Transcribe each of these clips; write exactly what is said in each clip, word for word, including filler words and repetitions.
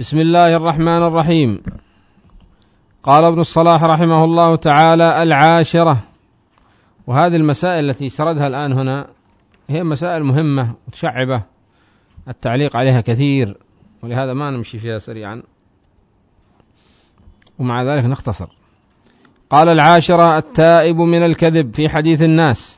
بسم الله الرحمن الرحيم. قال ابن الصلاح رحمه الله تعالى: العاشرة. وهذه المسائل التي سردها الآن هنا هي مسائل مهمة متشعبة، التعليق عليها كثير، ولهذا ما نمشي فيها سريعا، ومع ذلك نختصر. قال: العاشرة: التائب من الكذب في حديث الناس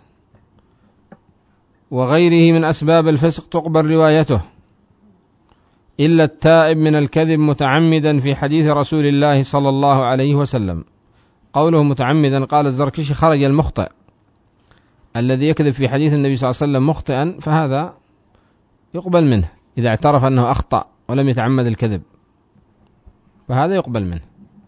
وغيره من أسباب الفسق تقبل روايته، إلا التائب من الكذب متعمدا في حديث رسول الله صلى الله عليه وسلم. قوله متعمدا، قال الزركشي: خرج المخطئ الذي يكذب في حديث النبي صلى الله عليه وسلم مخطئا، فهذا يقبل منه إذا اعترف أنه أخطأ ولم يتعمد الكذب، فهذا يقبل منه.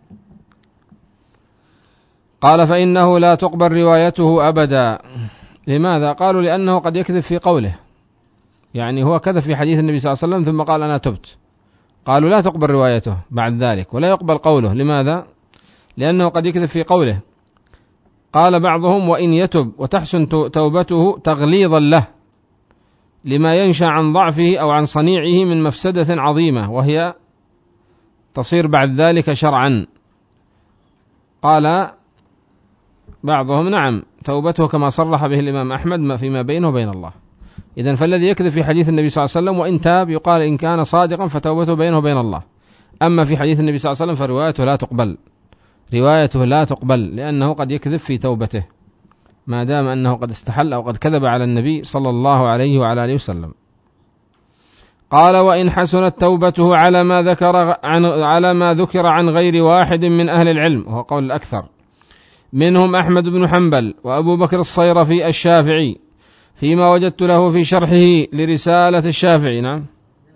قال: فإنه لا تقبل روايته أبدا. لماذا؟ قالوا: لأنه قد يكذب في قوله، يعني هو كذب في حديث النبي صلى الله عليه وسلم ثم قال أنا تبت، قالوا لا تقبل روايته بعد ذلك ولا يقبل قوله. لماذا؟ لأنه قد يكذب في قوله. قال بعضهم: وإن يتب وتحسن توبته تغليظا له لما ينشأ عن ضعفه أو عن صنيعه من مفسدة عظيمة، وهي تصير بعد ذلك شرعا. قال بعضهم: نعم، توبته كما صرح به الإمام أحمد ما فيما بينه وبين الله. إذن فالذي يكذب في حديث النبي صلى الله عليه وسلم وإن تاب يقال إن كان صادقا فتوبته بينه وبين الله. أما في حديث النبي صلى الله عليه وسلم فروايته لا تقبل، روايته لا تقبل، لأنه قد يكذب في توبته ما دام أنه قد استحل أو قد كذب على النبي صلى الله عليه وعلى آله وسلم. قال: وإن حسنت توبته على ما ذكر عن على ما ذكر عن غير واحد من أهل العلم، وهو قول الأكثر، منهم أحمد بن حنبل وأبو بكر الصيرفي الشافعي فيما وجدت له في شرحه لرسالة الشافعي. نعم،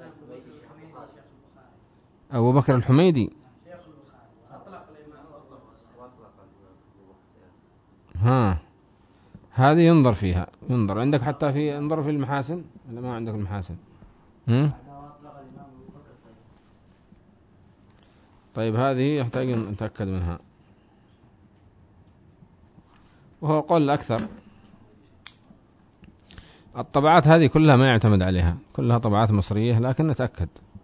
أبو بكر الحميدي. ها، هذه ينظر فيها، ينظر عندك حتى في انظر في المحاسن ولا ما عندك المحاسن؟ هم؟ طيب هذه يحتاج أن نتأكد منها، وهو قول الأكثر. الطبعات هذه كلها ما يعتمد عليها، كلها طبعات مصرية، لكن نتأكد.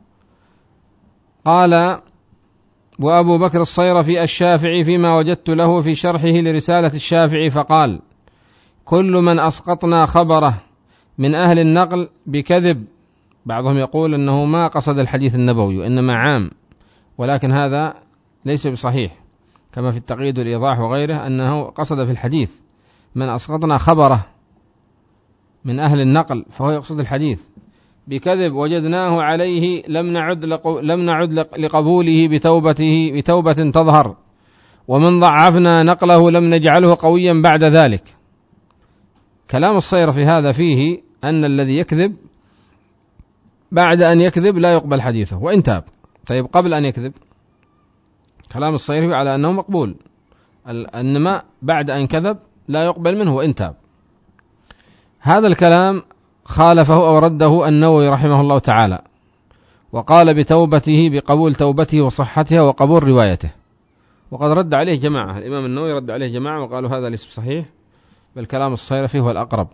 قال: وأبو بكر الصيرفي الشافعي فيما وجدت له في شرحه لرسالة الشافعي فقال: كل من أسقطنا خبره من أهل النقل بكذب. بعضهم يقول أنه ما قصد الحديث النبوي وإنما عام، ولكن هذا ليس بصحيح، كما في التقييد والإيضاح وغيره أنه قصد في الحديث من أسقطنا خبره من أهل النقل، فهو يقصد الحديث بكذب وجدناه عليه لم نعد لم نعد لقبوله بتوبته بتوبة تظهر، ومن ضعفنا نقله لم نجعله قويا بعد ذلك. كلام الصيرفي هذا فيه أن الذي يكذب بعد أن يكذب لا يقبل حديثه وإن تاب. طيب قبل أن يكذب كلام الصيرفي على أنه مقبول، إنما بعد أن كذب لا يقبل منه وإن تاب. هذا الكلام خالفه أو رده النووي رحمه الله تعالى، وقال بتوبته بقبول توبته وصحتها وقبول روايته، وقد رد عليه جماعة. الإمام النووي رد عليه جماعة وقالوا هذا ليس صحيح، بل كلام الصيرفي هو الأقرب.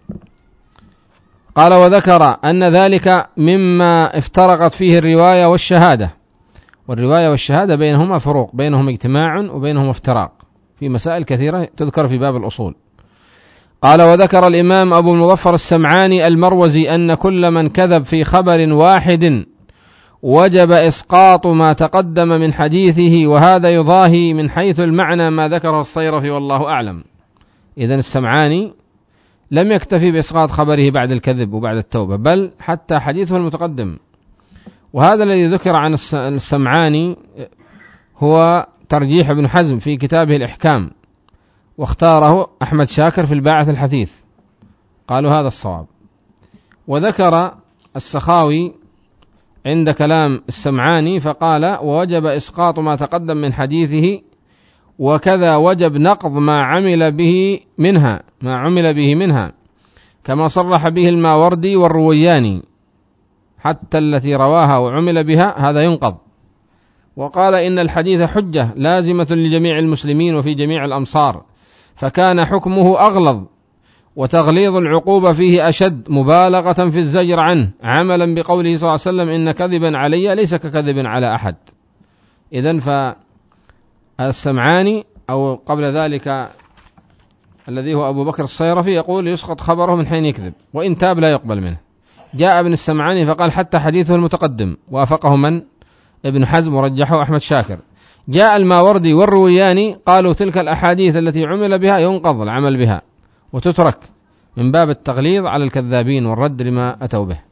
قال: وذكر أن ذلك مما افترقت فيه الرواية والشهادة، والرواية والشهادة بينهما فروق، بينهما اجتماع وبينهما افتراق في مسائل كثيرة تذكر في باب الأصول. قال: وذكر الإمام أبو المظفر السمعاني المروزي أن كل من كذب في خبر واحد وجب إسقاط ما تقدم من حديثه، وهذا يضاهي من حيث المعنى ما ذكره الصيرفي والله أعلم. إذن السمعاني لم يكتفي بإسقاط خبره بعد الكذب وبعد التوبة، بل حتى حديثه المتقدم. وهذا الذي ذكر عن السمعاني هو ترجيح ابن حزم في كتابه الإحكام، واختاره أحمد شاكر في الباعث الحثيث، قالوا هذا الصواب. وذكر السخاوي عند كلام السمعاني فقال: ووجب إسقاط ما تقدم من حديثه، وكذا وجب نقض ما عمل به منها ما عمل به منها كما صرح به الماوردي والروياني، حتى التي رواها وعمل بها هذا ينقض. وقال: إن الحديث حجة لازمة لجميع المسلمين وفي جميع الأمصار، فكان حكمه أغلظ، وتغليظ العقوبة فيه أشد مبالغة في الزجر عنه، عملا بقوله صلى الله عليه وسلم إن كذبا علي ليس ككذب على أحد. إذن فالسمعاني أو قبل ذلك الذي هو أبو بكر الصيرفي يقول يسقط خبره من حين يكذب، وإن تاب لا يقبل منه. جاء ابن السمعاني فقال حتى حديثه المتقدم، وافقه من؟ ابن حزم ورجحه أحمد شاكر. جاء الماوردي والروياني قالوا تلك الأحاديث التي عمل بها ينقض العمل بها وتترك من باب التغليظ على الكذابين والرد لما أتوا به.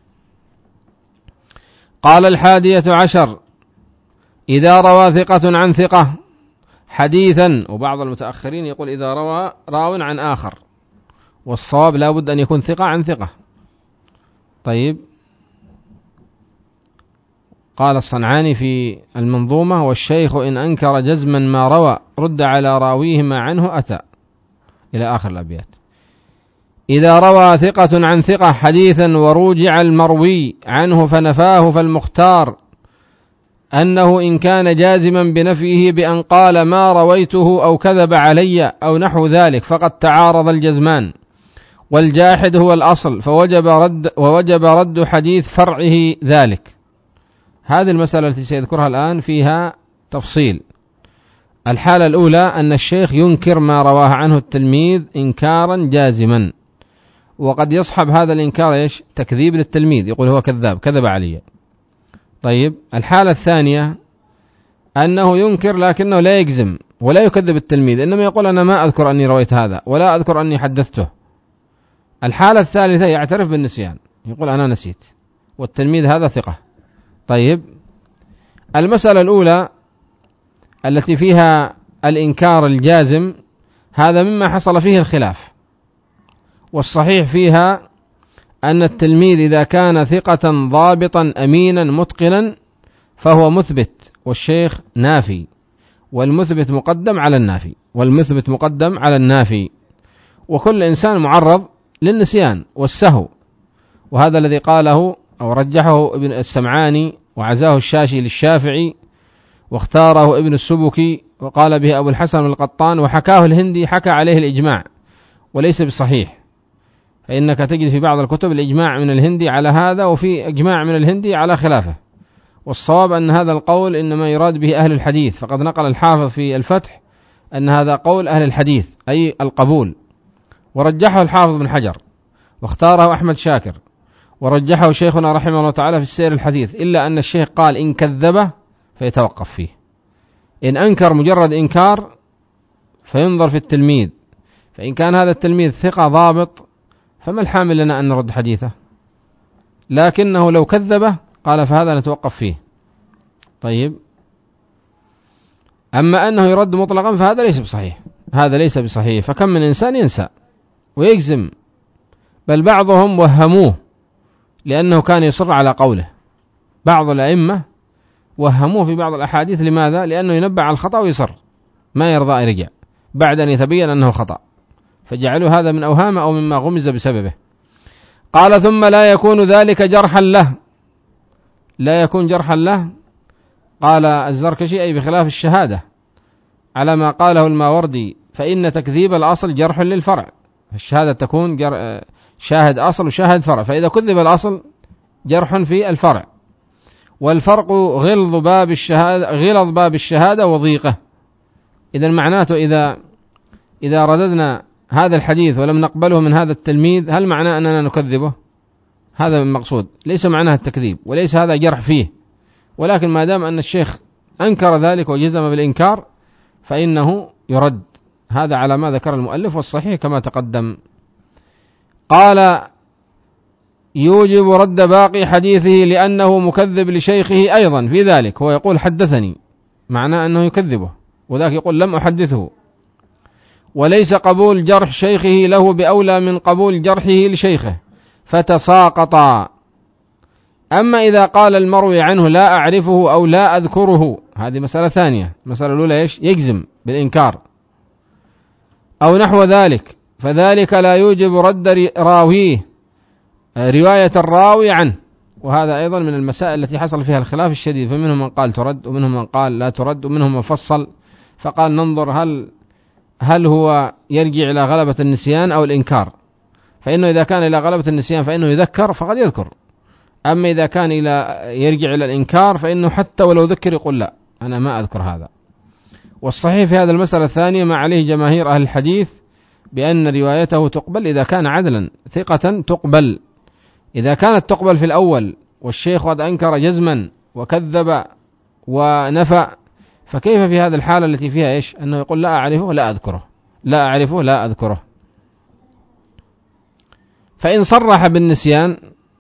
قال الحادية عشر إذا روى ثقة عن ثقة حديثا، وبعض المتأخرين يقول إذا روى راو عن آخر، والصواب لا بد أن يكون ثقة عن ثقة. طيب، قال الصنعاني في المنظومة والشيخ إن أنكر جزما ما روى رد على راويه ما عنه أتى، إلى آخر الأبيات. إذا روى ثقة عن ثقة حديثا وروجع المروي عنه فنفاه، فالمختار أنه إن كان جازما بنفيه بأن قال ما رويته أو كذب علي أو نحو ذلك فقد تعارض الجزمان، والجاحد هو الأصل فوجب رد ووجب رد حديث فرعه ذلك. هذه المسألة التي سيذكرها الآن فيها تفصيل. الحالة الأولى أن الشيخ ينكر ما رواه عنه التلميذ إنكارا جازما، وقد يصحب هذا الإنكار إيش؟ تكذيب للتلميذ، يقول هو كذاب كذب علي. طيب، الحالة الثانية أنه ينكر لكنه لا يجزم ولا يكذب التلميذ، إنما يقول أنا ما أذكر أني رويت هذا ولا أذكر أني حدثته. الحالة الثالثة يعترف بالنسيان، يقول أنا نسيت، والتلميذ هذا ثقة. طيب، المسألة الأولى التي فيها الإنكار الجازم هذا مما حصل فيه الخلاف، والصحيح فيها أن التلميذ إذا كان ثقة ضابطا أمينا متقنا فهو مثبت، والشيخ نافي، والمثبت مقدم على النافي والمثبت مقدم على النافي وكل إنسان معرض للنسيان والسهو. وهذا الذي قاله أو رجحه ابن السمعاني وعزاه الشاشي للشافعي، واختاره ابن السبكي وقال به أبو الحسن القطان، وحكاه الهندي حكى عليه الإجماع وليس بصحيح، فإنك تجد في بعض الكتب الإجماع من الهندي على هذا، وفي إجماع من الهندي على خلافه. والصواب أن هذا القول إنما يراد به أهل الحديث، فقد نقل الحافظ في الفتح أن هذا قول أهل الحديث أي القبول، ورجحه الحافظ بن حجر واختاره أحمد شاكر، ورجحه شيخنا رحمه الله تعالى في السير الحديث، إلا أن الشيخ قال إن كذبه فيتوقف فيه، إن أنكر مجرد إنكار فينظر في التلميذ، فإن كان هذا التلميذ ثقة ضابط فما الحامل لنا أن نرد حديثه، لكنه لو كذبه قال فهذا نتوقف فيه. طيب، أما أنه يرد مطلقا فهذا ليس بصحيح، هذا ليس بصحيح. فكم من إنسان ينسى ويجزم، بل بعضهم وهموه لأنه كان يصر على قوله. بعض الأئمة وهموه في بعض الأحاديث، لماذا؟ لأنه ينبع على الخطأ ويصر ما يرضى يرجع بعد أن يتبين أنه خطأ، فجعلوا هذا من أوهام أو مما غمز بسببه. قال ثم لا يكون ذلك جرحا له، لا يكون جرحا له. قال الزركشي أي بخلاف الشهادة على ما قاله الماوردي، فإن تكذيب الأصل جرح للفرع، الشهادة تكون جر... شاهد أصل وشاهد فرع، فإذا كذب الأصل جرح في الفرع. والفرق غلظ باب الشهادة غلظ باب الشهادة وضيقه. إذا معناته إذا إذا رددنا هذا الحديث ولم نقبله من هذا التلميذ هل معناه أننا نكذبه؟ هذا المقصود، ليس معناه التكذيب وليس هذا جرح فيه، ولكن ما دام أن الشيخ أنكر ذلك وجزم بالإنكار فإنه يرد. هذا على ما ذكر المؤلف، والصحيح كما تقدم. قال يوجب رد باقي حديثه لأنه مكذب لشيخه أيضا في ذلك، هو يقول حدثني معناه أنه يكذبه، وذاك يقول لم أحدثه. وليس قبول جرح شيخه له بأولى من قبول جرحه لشيخه فتساقطا. أما إذا قال المروي عنه لا أعرفه أو لا أذكره، هذه مسألة ثانية. المسألة الأولى إيش؟ يجزم بالإنكار أو نحو ذلك، فذلك لا يوجب رد راويه رواية الراوي عنه. وهذا أيضا من المسائل التي حصل فيها الخلاف الشديد، فمنهم من قال ترد ومنهم من قال لا ترد ومنهم من فصل فقال ننظر هل هل هو يرجع إلى غلبة النسيان أو الإنكار. فإنه إذا كان إلى غلبة النسيان فإنه يذكر فقد يذكر. أما إذا كان إلى يرجع إلى الإنكار فإنه حتى ولو ذكر يقول لا أنا ما أذكر هذا. والصحيح في هذا المسألة الثانية ما عليه جماهير أهل الحديث بأن روايته تقبل إذا كان عدلا ثقة تقبل. إذا كانت تقبل في الأول والشيخ قد أنكر جزما وكذب ونفى، فكيف في هذا الحالة التي فيها إيش أنه يقول لا أعرفه لا أذكره، لا أعرفه لا أذكره. فإن صرح بالنسيان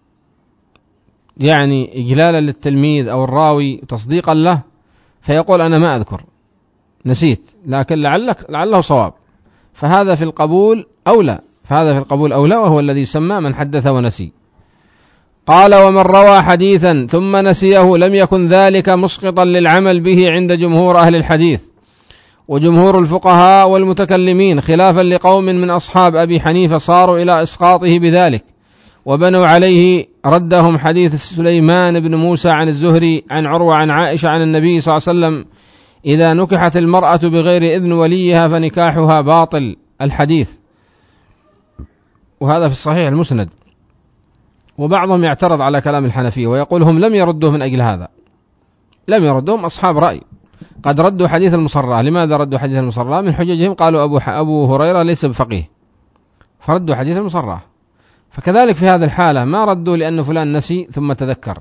يعني إجلالا للتلميذ أو الراوي تصديقا له فيقول أنا ما أذكر نسيت، لكن لعلك لعله صواب، فهذا في القبول أولى، فهذا في القبول أولى، وهو الذي يسمى من حدث ونسي. قال ومن روى حديثا ثم نسيه لم يكن ذلك مسقطا للعمل به عند جمهور أهل الحديث وجمهور الفقهاء والمتكلمين، خلافا لقوم من أصحاب أبي حنيفة صاروا إلى إسقاطه بذلك وبنوا عليه. ردهم حديث سليمان بن موسى عن الزهري عن عروة عن عائشة عن النبي صلى الله عليه وسلم إذا نكحت المرأة بغير إذن وليها فنكاحها باطل، الحديث، وهذا في الصحيح المسند. وبعضهم يعترض على كلام الحنفية ويقول هم لم يردوه من أجل هذا، لم يردوهم أصحاب رأي، قد ردوا حديث المصرى. لماذا ردوا حديث المصرى؟ من حججهم قالوا أبو, أبو هريرة ليس بفقيه فردوا حديث المصرى. فكذلك في هذه الحالة ما ردوا لأن فلان نسي ثم تذكر.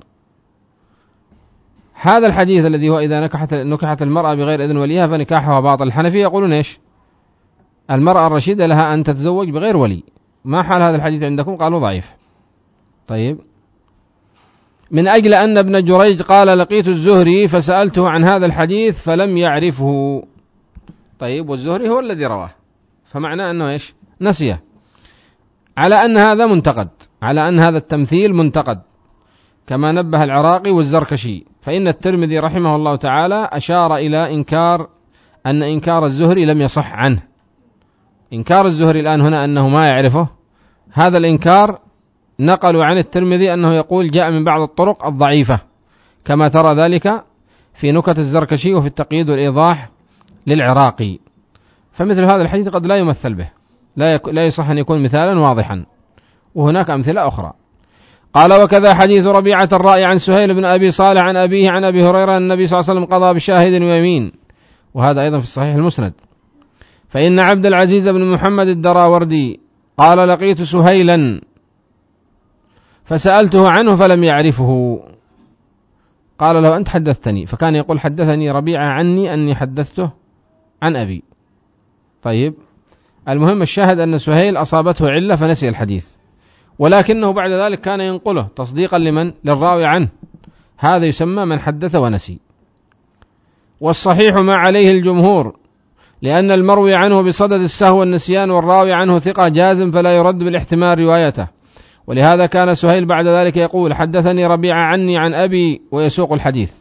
هذا الحديث الذي هو إذا نكحت, نكحت المرأة بغير إذن وليها فنكاحها باطل، الحنفية يقولون إيش؟ المرأة الرشيدة لها أن تتزوج بغير ولي. ما حال هذا الحديث عندكم؟ قالوا ضعيف. طيب، من أجل أن ابن جريج قال لقيت الزهري فسألته عن هذا الحديث فلم يعرفه. طيب، والزهري هو الذي رواه، فمعناه أنه إيش؟ نسيه، على أن هذا منتقد، على أن هذا التمثيل منتقد، كما نبه العراقي والزركشي. فإن الترمذي رحمه الله تعالى أشار إلى إنكار أن إنكار الزهري لم يصح عنه. إنكار الزهري الآن هنا أنه ما يعرفه، هذا الإنكار نقلوا عن الترمذي أنه يقول جاء من بعض الطرق الضعيفة، كما ترى ذلك في نكت الزركشي وفي التقييد والإيضاح للعراقي. فمثل هذا الحديث قد لا يمثل به، لا, يك... لا يصح أن يكون مثالا واضحا، وهناك أمثلة أخرى. قال وكذا حديث ربيعة الرائي عن سهيل بن أبي صالح عن أبيه عن أبي هريرة النبي صلى الله عليه وسلم قضى بشاهد ويمين، وهذا أيضا في الصحيح المسند. فإن عبد العزيز بن محمد الدراوردي قال لقيت سهيلا فسألته عنه فلم يعرفه، قال له أنت حدثتني، فكان يقول حدثني ربيعة عني أني حدثته عن أبي. طيب، المهم الشاهد أن سهيل أصابته علة فنسي الحديث، ولكنه بعد ذلك كان ينقله تصديقا لمن؟ للراوي عنه، هذا يسمى من حدث ونسي. والصحيح ما عليه الجمهور، لأن المروي عنه بصدد السهو والنسيان والراوي عنه ثقة جازم فلا يرد بالاحتمال روايته، ولهذا كان سهيل بعد ذلك يقول حدثني ربيعة عني عن أبي ويسوق الحديث.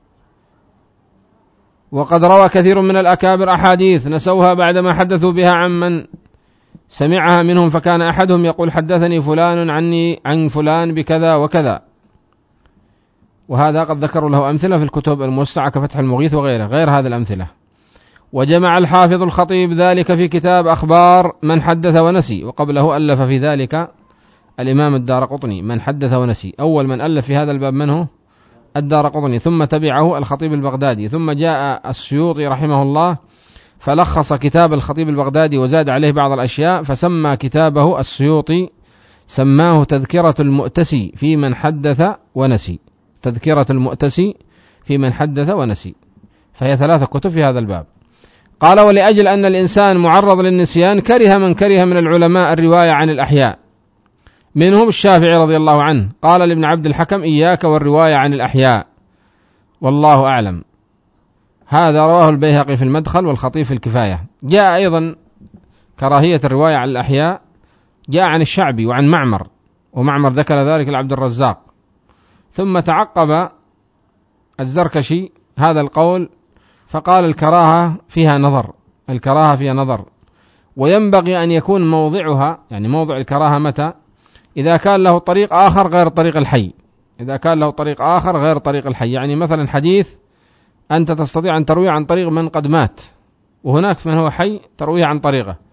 وقد روى كثير من الأكابر أحاديث نسوها بعدما حدثوا بها عمن سمعها منهم، فكان أحدهم يقول حدثني فلان عني عن فلان بكذا وكذا، وهذا قد ذكروا له أمثلة في الكتب الموسعة كفتح المغيث وغيره غير هذه الأمثلة. وجمع الحافظ الخطيب ذلك في كتاب أخبار من حدث ونسي، وقبله ألف في ذلك الإمام الدارقطني من حدث ونسي. أول من ألف في هذا الباب من هو؟ الدارقطني، ثم تبعه الخطيب البغدادي، ثم جاء السيوطي رحمه الله فلخص كتاب الخطيب البغدادي وزاد عليه بعض الأشياء، فسمى كتابه السيوطي سماه تذكرة المؤتسي في من حدث ونسي، تذكرة المؤتسي في من حدث ونسي، فهي ثلاثة كتب في هذا الباب. قال ولأجل أن الإنسان معرض للنسيان كره من كره من العلماء الرواية عن الأحياء، منهم الشافعي رضي الله عنه قال لابن عبد الحكم إياك والرواية عن الأحياء والله أعلم. هذا رواه البيهقي في المدخل والخطيب في الكفاية. جاء أيضا كراهية الرواية عن الأحياء جاء عن الشعبي وعن معمر، ومعمر ذكر ذلك لعبد الرزاق، ثم تعقب الزركشي هذا القول فقال الكراهة فيها نظر، الكراهة فيها نظر، وينبغي أن يكون موضعها، يعني موضع الكراهة متى؟ إذا كان له طريق آخر غير طريق الحي، إذا كان له طريق آخر غير طريق الحي، يعني مثلا حديث أنت تستطيع أن ترويه عن طريق من قد مات وهناك من هو حي ترويه عن طريقه،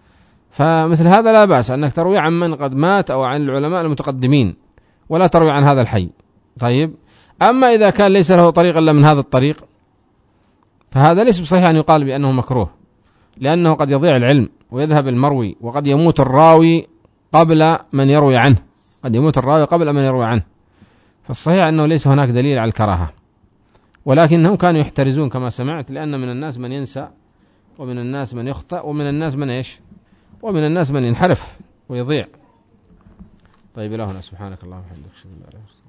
فمثل هذا لا بأس أنك تروي عن من قد مات أو عن العلماء المتقدمين، ولا تروي عن هذا الحي. طيب، أما إذا كان ليس له طريق إلا من هذا الطريق فهذا ليس بصحيح أن يقال بأنه مكروه، لأنه قد يضيع العلم ويذهب المروي، وقد يموت الراوي قبل من يروي عنه، قد يموت الراوي قبل من يروي عنه. فالصحيح أنه ليس هناك دليل على الكراهة، ولكنهم كانوا يحترزون كما سمعت، لأن من الناس من ينسى، ومن الناس من يخطئ، ومن الناس من إيش، ومن الناس من ينحرف ويضيع. طيب، إلهنا سبحانك اللهم وبحمدك.